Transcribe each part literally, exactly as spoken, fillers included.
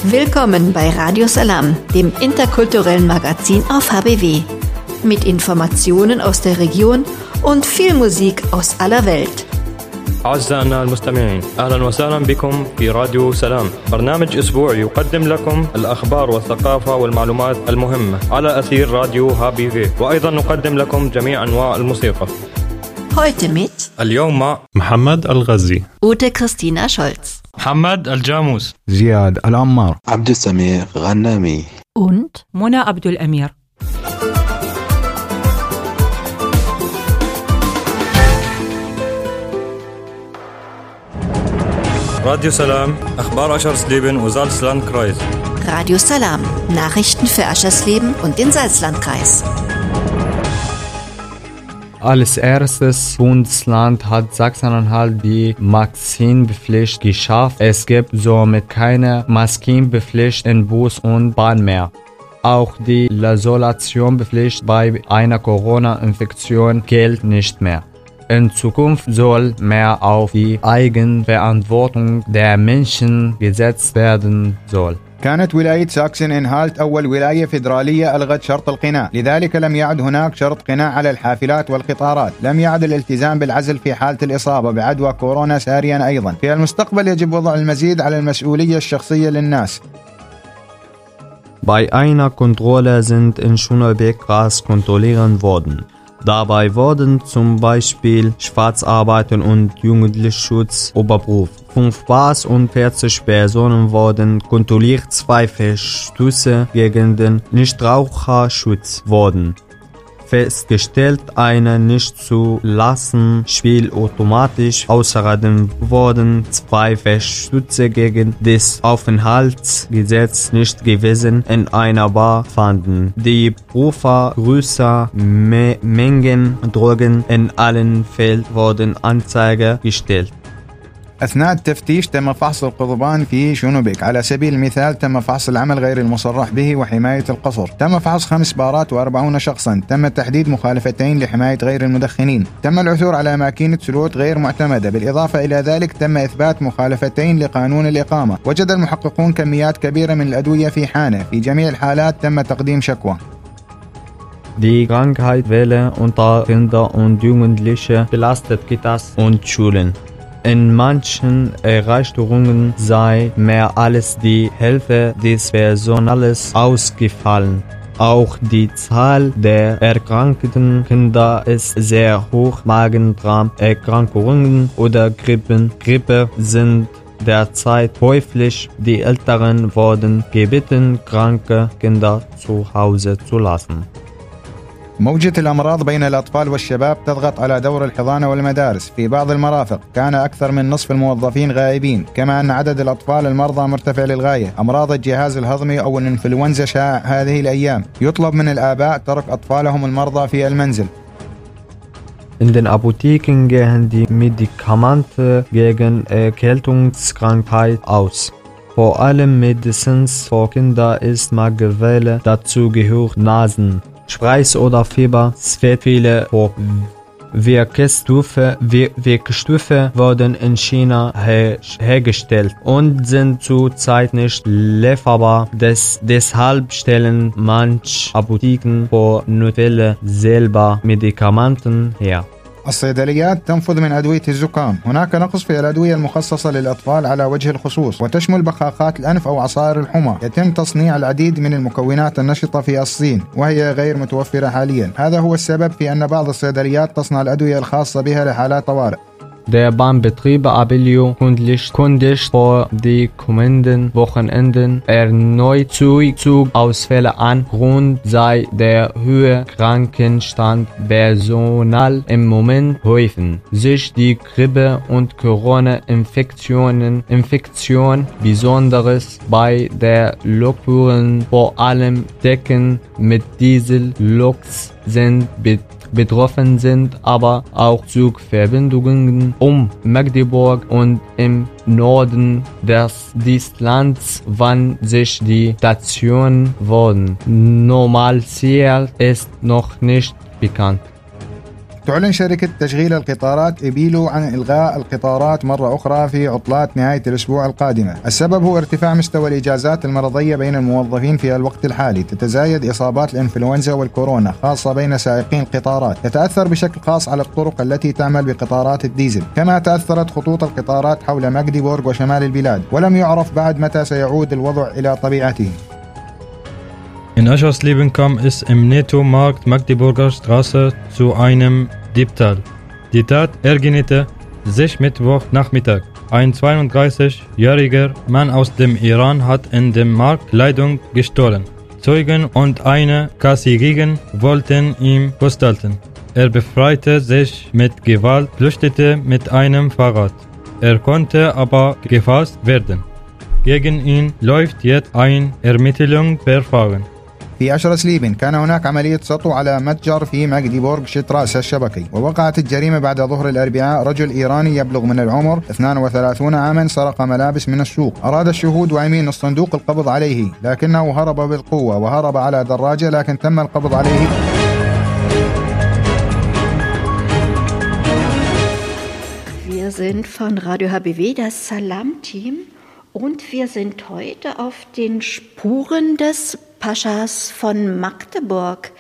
Willkommen bei Radio Salam, dem interkulturellen Magazin auf H B W. Mit Informationen aus der Region und viel Musik aus aller Welt. أعزائنا المستمعين، أهلا وسهلا بكم في راديو سلام، برنامج أسبوعي يقدم لكم الأخبار والثقافة والمعلومات المهمة على أثير راديو هابي في، وأيضا نقدم لكم جميع أنواع الموسيقى. Heute mit اليوم مع محمد الغزي، Ute Christina Scholz, محمد الجاموس، زياد العمار، عبد السميع غنامي und منى عبد الأمير. راديو سلام، أخبار Aschersleben und Salzlandkreis. Radio Salam, Nachrichten für Aschersleben und den Salzlandkreis. Als erstes Bundesland hat Sachsen-Anhalt die Maskenpflicht geschafft. Es gibt somit keine Maskenpflicht in Bus und Bahn mehr. Auch die Isolationspflicht bei einer Corona-Infektion gilt nicht mehr. In Zukunft soll mehr auf die Eigenverantwortung der Menschen gesetzt werden soll. كانت ولاية ساكسن إنهالت أول ولاية فيدرالية ألغت شرط القناع، لذلك لم يعد هناك شرط قناع على الحافلات والقطارات. لم يعد الالتزام بالعزل في حالة الإصابة بعدوى كورونا ساريا أيضا. في المستقبل يجب وضع المزيد على المسؤولية الشخصية للناس. Bei einer Kontrolle sind in Schöneberg Gras kontrolliert worden. Dabei wurden zum Beispiel Schwarzarbeit und Jugendschutz überprüft. Fünf Bars und vierzig Personen wurden kontrolliert, zwei Verstöße gegen den Nichtraucherschutz wurden festgestellt, eine nicht zulassen Spielautomatisch. Außerdem wurden zwei Verstöße gegen das Aufenthaltsgesetz nicht gewesen in einer Bar fanden. Die Prüfer größer Me- Mengen Drogen in allen Fällen wurden Anzeige gestellt. أثناء التفتيش تم فحص القضبان في شونوبيك. على سبيل المثال تم فحص العمل غير المصرح به وحماية القصر. تم فحص خمس بارات وأربعون شخصا. تم تحديد مخالفتين لحماية غير المدخنين. تم العثور على ماكينة سلوت غير معتمدة. بالإضافة إلى ذلك تم إثبات مخالفتين لقانون الإقامة. وجد المحققون كميات كبيرة من الأدوية في حانة. في جميع الحالات تم تقديم شكوى. Die Krankheitswelle unter Kinder und Jugendliche belastet Kitas und Schulen. In manchen Einrichtungen sei mehr als die Hälfte des Personals ausgefallen. Auch die Zahl der erkrankten Kinder ist sehr hoch. Magen-Darm-Erkrankungen oder Grippen, Grippe sind derzeit häufig. Die Älteren wurden gebeten, kranke Kinder zu Hause zu lassen. موجة الأمراض بين الأطفال والشباب تضغط على دور الحضانة والمدارس. في بعض المرافق كان أكثر من نصف الموظفين غائبين، كما أن عدد الأطفال المرضى مرتفع للغاية. أمراض الجهاز الهضمي أو الإنفلونزا شائع هذه الأيام. يطلب من الآباء ترك أطفالهم المرضى في المنزل. In den Apotheken gehen die Medikamente gegen Erkältungskrankheit aus. Vor allem Medizins für Kinder ist Magenwelle, dazu gehört Nasen. Spreiz oder Fieber, es wird viele vor. Wirkstoffe, Wirkstoffe wurden in China her hergestellt und sind zurzeit nicht lieferbar. Des, deshalb stellen manche Apotheken für Notfälle selber Medikamenten her. الصيدليات تنفذ من أدوية الزكام. هناك نقص في الأدوية المخصصة للأطفال على وجه الخصوص، وتشمل بخاخات الأنف أو عصائر الحمى. يتم تصنيع العديد من المكونات النشطة في الصين وهي غير متوفرة حاليا. هذا هو السبب في أن بعض الصيدليات تصنع الأدوية الخاصة بها لحالات طوارئ. Der Bahnbetrieb Abellio kündigt vor die kommenden Wochenenden erneut Zugausfälle an. Grund sei der hohe Krankenstand. Personal im Moment häufen sich die Grippe- und Corona-Infektionen, Infektion, besonders bei der Lokführern, vor allem Decken mit Diesel-Loks sind betroffen. Betroffen sind aber auch Zugverbindungen um Magdeburg und im Norden des, des Landes, wann sich die Stationen wurden. Normalziel ist noch nicht bekannt. تعلن شركة تشغيل القطارات إبيلو عن إلغاء القطارات مرة أخرى في عطلات نهاية الأسبوع القادمة. السبب هو ارتفاع مستوى الإجازات المرضية بين الموظفين في الوقت الحالي. تتزايد إصابات الإنفلونزا والكورونا خاصة بين سائقين القطارات، تتأثر بشكل خاص على الطرق التي تعمل بقطارات الديزل. كما تأثرت خطوط القطارات حول ماغديبورغ وشمال البلاد، ولم يعرف بعد متى سيعود الوضع إلى طبيعته. In Aschersleben kam es im Netto-Markt Magdeburger Straße zu einem Diebstahl. Die Tat ergänzte sich Mittwochnachmittag. Ein zweiunddreißigjähriger Mann aus dem Iran hat in dem Markt Kleidung gestohlen. Zeugen und eine Kassiererin wollten ihn festhalten. Er befreite sich mit Gewalt, flüchtete mit einem Fahrrad. Er konnte aber gefasst werden. Gegen ihn läuft jetzt ein Ermittlungsverfahren. في أشرسليبن كان هناك عملية سطو على متجر في ماغديبورغ شتراس الشبكي، ووقعت الجريمة بعد ظهر الأربعاء. رجل إيراني يبلغ من العمر اثنين وثلاثين عاما سرق ملابس من السوق. أراد الشهود وأمين الصندوق القبض عليه، لكنه هرب بالقوة وهرب على دراجة، لكن تم القبض عليه. Wir sind von Radio H B W, das Salam-Team, und wir sind heute auf den Spuren des Paschas von Magdeburg.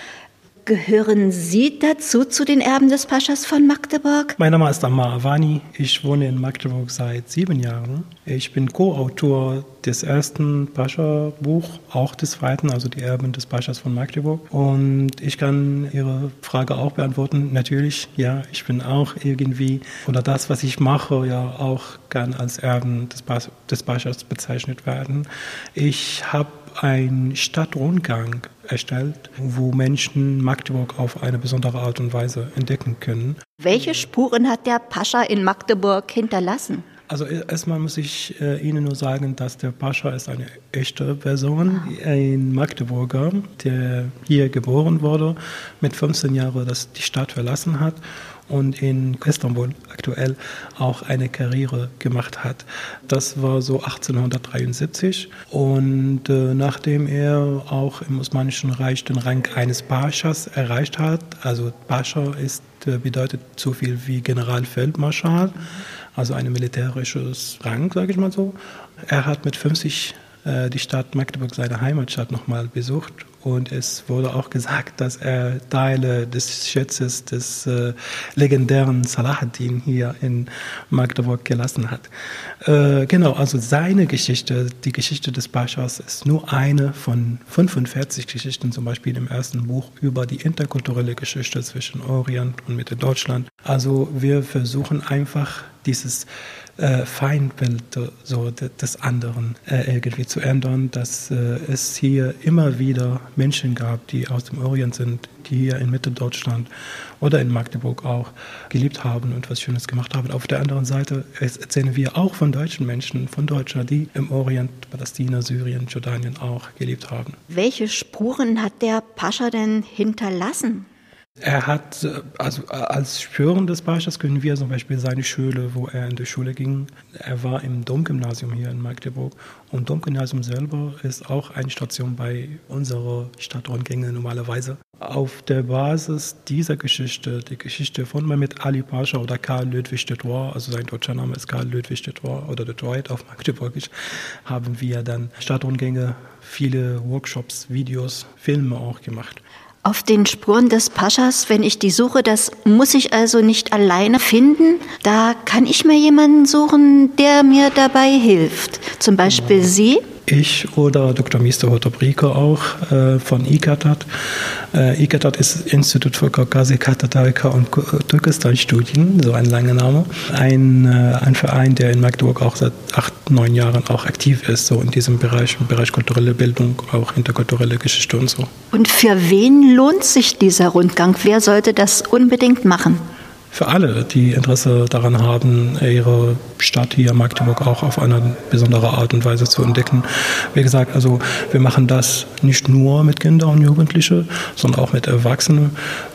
Gehören Sie dazu, zu den Erben des Paschas von Magdeburg? Mein Name ist Ammar Avani. Ich wohne in Magdeburg seit sieben Jahren. Ich bin Co-Autor des ersten Pascha-Buch, auch des zweiten, also die Erben des Paschas von Magdeburg. Und ich kann Ihre Frage auch beantworten. Natürlich, ja, ich bin auch irgendwie, oder das, was ich mache, ja auch kann als Erben des, Pas- des Paschas bezeichnet werden. Ich habe einen Stadtrundgang erstellt, wo Menschen Magdeburg auf eine besondere Art und Weise entdecken können. Welche Spuren hat der Pascha in Magdeburg hinterlassen? Also erstmal muss ich äh, Ihnen nur sagen, dass der Pascha ist eine echte Person, ein Magdeburger, der hier geboren wurde, mit fünfzehn Jahren das die Stadt verlassen hat und in Istanbul aktuell auch eine Karriere gemacht hat. Das war so achtzehnhundertdreiundsiebzig und äh, nachdem er auch im Osmanischen Reich den Rang eines Paschas erreicht hat, also Pascha ist, äh, bedeutet so viel wie Generalfeldmarschall, also ein militärisches Rang, sage ich mal so. Er hat mit fünfzig äh, die Stadt Magdeburg, seine Heimatstadt, nochmal besucht. Und es wurde auch gesagt, dass er Teile des Schatzes des äh, legendären Salahuddin hier in Magdeburg gelassen hat. Äh, genau, also seine Geschichte, die Geschichte des Paschas, ist nur eine von fünfundvierzig Geschichten, zum Beispiel im ersten Buch über die interkulturelle Geschichte zwischen Orient und Mitteldeutschland. Also wir versuchen einfach dieses Äh, Feindbild so, des anderen äh, irgendwie zu ändern, dass äh, es hier immer wieder Menschen gab, die aus dem Orient sind, die hier in Mitteldeutschland oder in Magdeburg auch gelebt haben und was Schönes gemacht haben. Auf der anderen Seite erzählen wir auch von deutschen Menschen, von Deutschen, die im Orient, Palästina, Syrien, Jordanien auch gelebt haben. Welche Spuren hat der Pascha denn hinterlassen? Er hat, also als Spuren des Paschas können wir zum Beispiel seine Schule, wo er in die Schule ging. Er war im Domgymnasium hier in Magdeburg und Domgymnasium selber ist auch eine Station bei unserer Stadtrundgänge normalerweise. Auf der Basis dieser Geschichte, die Geschichte von Mehmet Ali Pascha oder Karl Ludwig de Troyes, also sein deutscher Name ist Karl Ludwig de Troyes oder de Troyes auf Magdeburgisch, haben wir dann Stadtrundgänge, viele Workshops, Videos, Filme auch gemacht. Auf den Spuren des Paschas, wenn ich die suche, das muss ich also nicht alleine finden. Da kann ich mir jemanden suchen, der mir dabei hilft. Zum Beispiel Sie? Ich oder Doktor Mister Hotobrike auch äh, von ICATAT. Äh, ICATAT ist Institut für Kaukasik, Tatarika und Türkistan-Studien, so ein langer Name. Ein, äh, ein Verein, der in Magdeburg auch seit acht, neun Jahren auch aktiv ist, so in diesem Bereich, im Bereich kulturelle Bildung, auch interkulturelle Geschichte und so. Und für wen lohnt sich dieser Rundgang? Wer sollte das unbedingt machen? Für alle, die Interesse daran haben, ihre Stadt hier Magdeburg auch auf eine besondere Art und Weise zu entdecken. Wie gesagt, also wir machen das nicht nur mit Kindern und Jugendlichen, sondern auch mit Erwachsenen.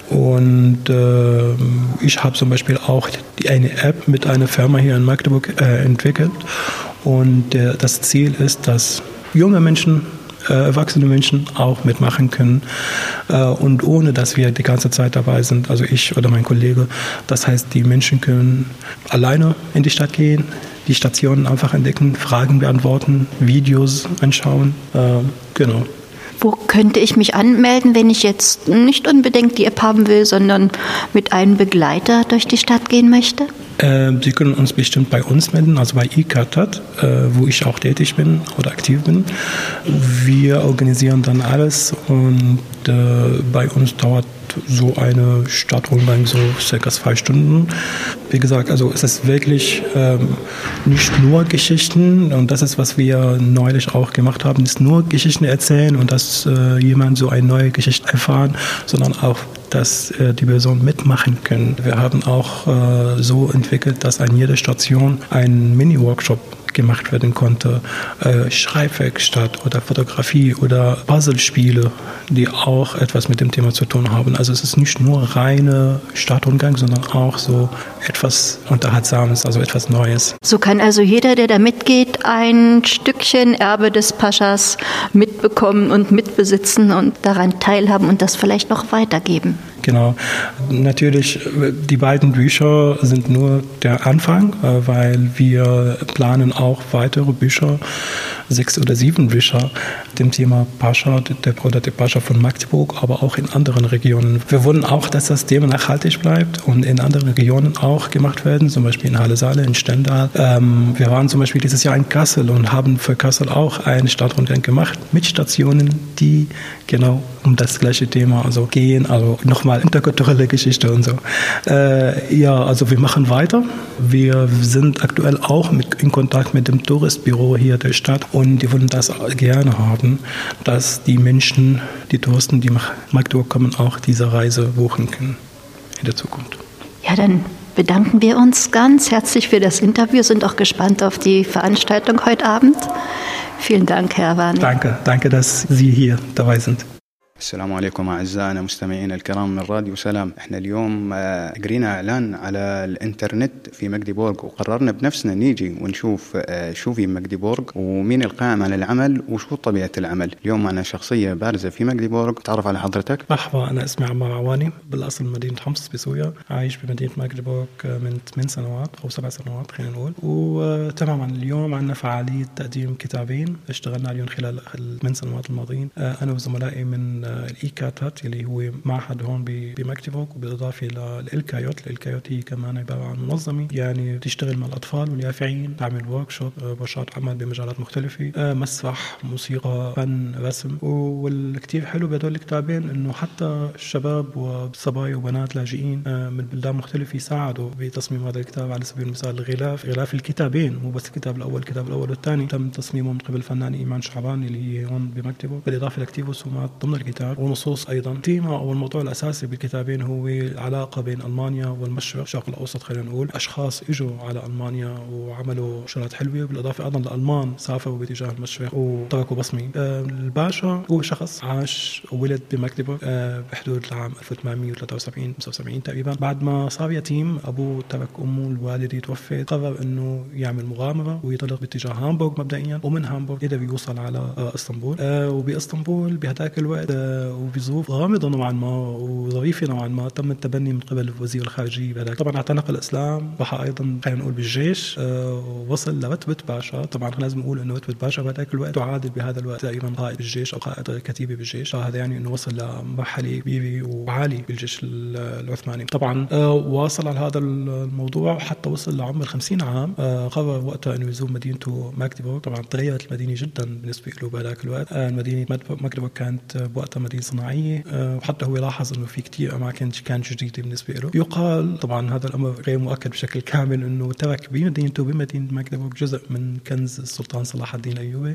Und äh, ich habe zum Beispiel auch die, eine App mit einer Firma hier in Magdeburg äh, entwickelt. Und äh, das Ziel ist, dass junge Menschen äh, erwachsene Menschen auch mitmachen können äh, und ohne, dass wir die ganze Zeit dabei sind, also ich oder mein Kollege. Das heißt, die Menschen können alleine in die Stadt gehen, die Stationen einfach entdecken, Fragen beantworten, Videos anschauen, äh, genau. Wo könnte ich mich anmelden, wenn ich jetzt nicht unbedingt die App haben will, sondern mit einem Begleiter durch die Stadt gehen möchte? Äh, Sie können uns bestimmt bei uns melden, also bei ICATAT, äh, wo ich auch tätig bin oder aktiv bin. Wir organisieren dann alles und äh, bei uns dauert so eine Stadtrundgang so circa zwei Stunden. Wie gesagt, also es ist wirklich ähm, nicht nur Geschichten und das ist, was wir neulich auch gemacht haben, ist nur Geschichten erzählen und dass äh, jemand so eine neue Geschichte erfahren, sondern auch, dass äh, die Personen mitmachen können. Wir haben auch äh, so entwickelt, dass an jeder Station ein Mini-Workshop gemacht werden konnte, äh, Schreibwerkstatt oder Fotografie oder Puzzlespiele, die auch etwas mit dem Thema zu tun haben. Also es ist nicht nur reine Stadtrundgang, sondern auch so etwas Unterhaltsames, also etwas Neues. So kann also jeder, der da mitgeht, ein Stückchen Erbe des Paschas mitbekommen und mitbesitzen und daran teilhaben und das vielleicht noch weitergeben. Genau. Natürlich, die beiden Bücher sind nur der Anfang, weil wir planen auch weitere Bücher, sechs oder sieben Bücher, dem Thema Pascha, der, oder der Pascha von Magdeburg, aber auch in anderen Regionen. Wir wollen auch, dass das Thema nachhaltig bleibt und in anderen Regionen auch gemacht werden, zum Beispiel in Halle Saale, in Stendal. Ähm, wir waren zum Beispiel dieses Jahr in Kassel und haben für Kassel auch einen Stadtrundgang gemacht mit Stationen, die genau um das gleiche Thema also gehen, also nochmal interkulturelle Geschichte und so. Äh, ja, also wir machen weiter. Wir sind aktuell auch mit, in Kontakt mit dem Touristbüro hier der Stadt und die wollen das gerne haben, dass die Menschen, die Touristen, die nach Magdeburg kommen, auch diese Reise buchen können in der Zukunft. Ja, dann bedanken wir uns ganz herzlich für das Interview, sind auch gespannt auf die Veranstaltung heute Abend. Vielen Dank, Herr Wani. Danke, danke, dass Sie hier dabei sind. السلام عليكم أعزائنا مستمعينا الكرام من راديو سلام. احنا اليوم قرينا إعلان على الإنترنت في ماغديبورغ وقررنا بنفسنا نيجي ونشوف شو في ماغديبورغ ومين القائم على العمل وشو طبيعة العمل. اليوم معنا شخصية بارزة في ماغديبورغ. تعرف على حضرتك؟ مرحبا، أنا اسمي عمار عواني، بالأصل مدينة حمص بسوريا، عايش بمدينة ماغديبورغ من ثمان سنوات أو سبع سنوات خلينا نقول. وتماما اليوم عندنا فعالية تقديم كتابين اشتغلنا عليهم خلال الثمان سنوات الماضيين أنا وزملائي من الإيكاتات اللي هو معهد هون بماغديبورغ، وبالإضافة للإلكايوت. الإلكايوت هي كمان عبارة عن منظمة يعني بتشتغل مع الأطفال واليافعين، تعمل وركشوب، ورشات عمل بمجالات مختلفة، مسرح، موسيقى، فن، رسم. والكتير حلو بهدول الكتابين إنه حتى الشباب وصبايا وبنات لاجئين من بلدان مختلفة يساعدوا بتصميم هذا الكتاب. على سبيل المثال الغلاف، غلاف الكتابين مو بس الكتاب الأول، الكتاب الأول والثاني تم تصميمه من قبل الفنان إيمان شعبان اللي هي هون بماغديبورغ، بالإضافة لكتير رسومات ضمن الكتاب ونصوص أيضا. التيمة أو الموضوع الأساسي بالكتابين هو العلاقة بين ألمانيا والمشرق الشرق الأوسط. خلينا نقول أشخاص إجوا على ألمانيا وعملوا شغلات حلوة، بالإضافة أيضا لألمان سافروا باتجاه المشرق وتركوا بصمة. آه الباشا هو شخص عاش وولد بماغديبورغ آه بحدود العام ألف وثمانمئة وثلاثة وسبعين خمسة وسبعين تقريبا. بعد ما صار يتيم، أبوه ترك أمه، الوالدة توفت، قرر إنه يعمل مغامرة وينطلق باتجاه هامبورغ مبدئيا، ومن هامبورغ قدر يوصل على آه اسطنبول. آه وباسطنبول بهذاك الوقت آه وبظروف غامضة نوعا ما وظريفة نوعا ما تم التبني من قبل وزير الخارجية بهذاك. طبعا اعتنق الإسلام، راح أيضا خلينا نقول بالجيش، أه وصل لرتبة باشا. طبعا لازم نقول إنه رتبة باشا بهذاك الوقت تعادل بهذا الوقت تقريبا قائد بالجيش أو قائد كتيبة بالجيش، فهذا يعني إنه وصل لمرحلة كبيرة وعالية بالجيش العثماني. طبعا أه واصل على هذا الموضوع حتى وصل لعمر خمسين عام. أه قرر وقتها إنه يزور مدينته ماغديبورغ. طبعا تغيرت المدينة جدا بالنسبة له بهذاك الوقت. أه مدينة ماغديبورغ كانت بوقتها مدينة صناعية، وحتى هو لاحظ انه في كتير اماكن كانت جديده بالنسبه له. يقال طبعا هذا الامر غير مؤكد بشكل كامل انه ترك بمدينته بمدينه ماغديبورغ جزء من كنز السلطان صلاح الدين الايوبي،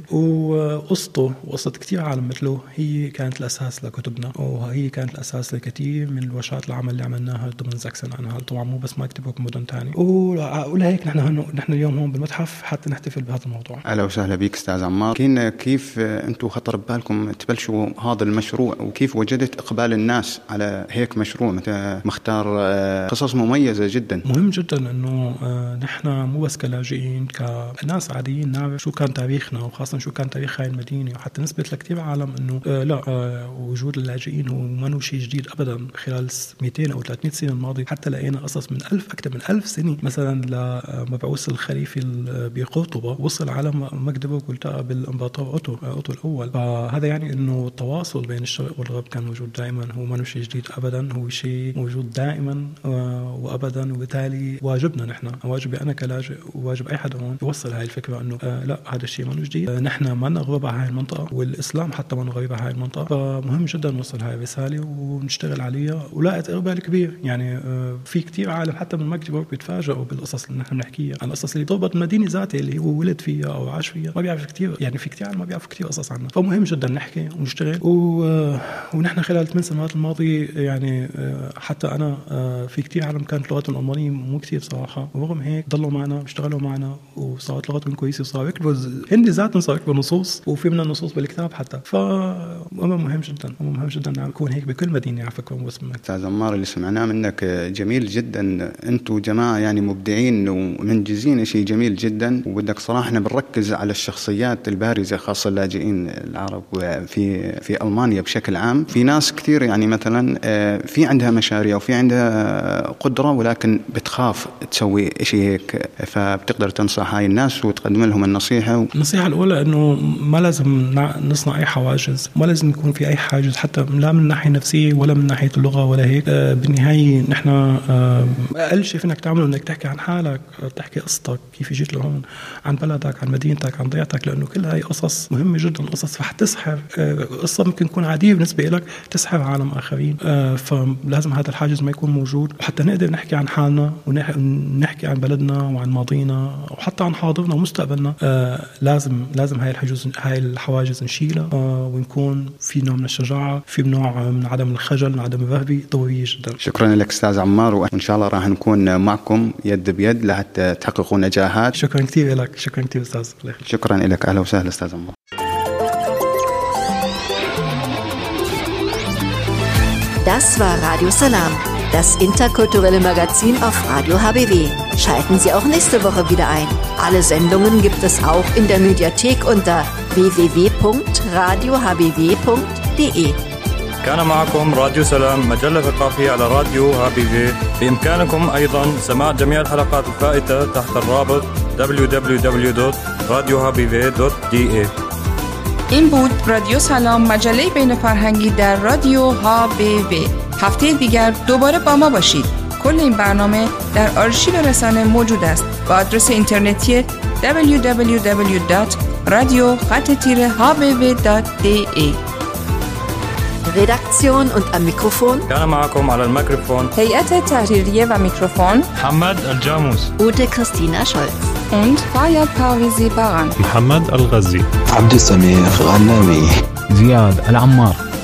وقصته وقصه كتير عالم مثله هي كانت الاساس لكتبنا، وهي كانت الاساس لكثير من الورشات العمل اللي عملناها ضمن زاكسن عنها. طبعا مو بس ماغديبورغ، مدن ثانيه. ولهيك نحن نحن اليوم هون بالمتحف حتى نحتفل بهذا الموضوع. اهلا وسهلا بك استاذ عمار. كيف انتم خطر ببالكم تبلشوا هذا المشروع المشروع وكيف وجدت إقبال الناس على هيك مشروع مختار قصص مميزة جدا. مهم جدا إنه نحن مو بس كلاجئين كناس عاديين نعرف شو كان تاريخنا وخاصة شو كان تاريخ هاي المدينة، وحتى نثبت لكتير عالم إنه آه لا آه وجود اللاجئين هو ما شيء جديد أبدا. خلال مئتين أو ثلاثمئة سنة الماضية حتى لقينا قصص من ألف أكثر من ألف سنة، مثلا لمبعوث الخليفة بقرطبة وصل على مكدبورغ والتقى بالإمبراطور أوتو أوتو الأول. فهذا يعني إنه التواصل بين الشرق والغرب كان موجود دائما، هو ما شيء جديد أبدا، هو شيء موجود دائما آه وأبدا. وبالتالي واجبنا نحن، واجبي أنا كلاجئ وواجب أي حدا هون يوصل هاي الفكرة إنه آه لا هذا الشيء ما جديد، آه نحن ما نغرب على هاي المنطقة والإسلام حتى ما نغرب على هاي المنطقة. فمهم جدا نوصل هاي الرسالة ونشتغل عليها، ولقيت إقبال كبير. يعني آه في كتير عالم حتى من مكدبورغ بيتفاجئوا بالقصص اللي نحن بنحكيها، عن القصص اللي تربط المدينة ذاتها اللي هو ولد فيها أو عاش فيها، ما بيعرف كتير. يعني في كتير عالم ما بيعرفوا كتير قصص عنها. فمهم جدا نحكي ونشتغل و... آه ونحن خلال الثمان سنوات الماضية يعني آه حتى أنا آه في كتير عالم كانت لغتهم الألمانية مو كتير صراحة، ورغم هيك ضلوا معنا اشتغلوا معنا وصارت لغتهم كويسة وصاروا يكتبوا هن ذاتهم صاروا يكتبوا نصوص، وفي منها نصوص بالكتاب حتى. فأمر مهم جدا، أمر مهم جدا نكون هيك بكل مدينة على فكرة. أستاذ عمار اللي سمعناه منك جميل جدا، أنتوا جماعة يعني مبدعين ومنجزين شيء جميل جدا. وبدك صراحة احنا بنركز على الشخصيات البارزة خاصة اللاجئين العرب في في ألمانيا بشكل عام. في ناس كثير يعني مثلا في عندها مشاريع وفي عندها قدرة ولكن بتخاف تسوي شيء هيك، فبتقدر تنصح هاي الناس وتقدم لهم النصيحة. النصيحة الأولى إنه ما لازم نصنع أي حواجز، ما لازم يكون في أي حاجز حتى لا من ناحية نفسية ولا من ناحية اللغة ولا هيك. آه بالنهاية نحن آه أقل شيء فينك تعمله إنك تحكي عن حالك، تحكي قصتك كيف جيت لهون، عن بلدك، عن مدينتك، عن ضيعتك، لأنه كل هاي قصص مهمة جدا، قصص فحتسحر. آه قصة ممكن تكون عادية بالنسبة لك تسحر عالم آخرين. آه فلازم هذا الحاجز ما يكون موجود، وحتى نقدر نحكي عن حالنا ونحكي عن بلدنا وعن ماضينا وحتى عن حاضرنا ومستقبلنا. آه لازم لازم هاي الحجز هاي الحواجز نشيلها، آه ونكون في نوع من الشجاعة، في نوع من عدم الخجل، من عدم الرهبة، ضرورية جدا. شكرا لك أستاذ عمار، وإن شاء الله راح نكون معكم يد بيد لحتى تحققوا نجاحات. شكرا كثير لك، شكرا كثير أستاذ. شكرا لك، أهلا وسهلا أستاذ عمار. Das war Radio Salam, das interkulturelle Magazin auf Radio H B W. Schalten Sie auch nächste Woche wieder ein. Alle Sendungen gibt es auch in der Mediathek unter w w w punkt radio h b w punkt d e. كان معكم راديو سلام، مجلة ثقافية على راديو ها بي في. بإمكانكم أيضا سماع جميع الحلقات الفائتة تحت الرابط دبليو دبليو دبليو دوت رادیو ها بی وی دوت دی ای. این بود رادیو سلام، مجله بین فرهنگی در رادیو ها بی وی. هفته دیگر دوباره با ما باشید. کل این برنامه در آرشیو رسانه موجود است با آدرس اینترنتی دبلیو دبلیو دبلیو دات رادیو خط تیره ها بی وی دات دی ای. Redaktion und am Mikrofon كان معكم على الميكروفون هيئة تحريرية و میکروفون محمد الجاموس، Ute Christina Scholz und Fayad Parvizi Baran. محمد الغزي، عبد السميع غنامي، زياد العمار.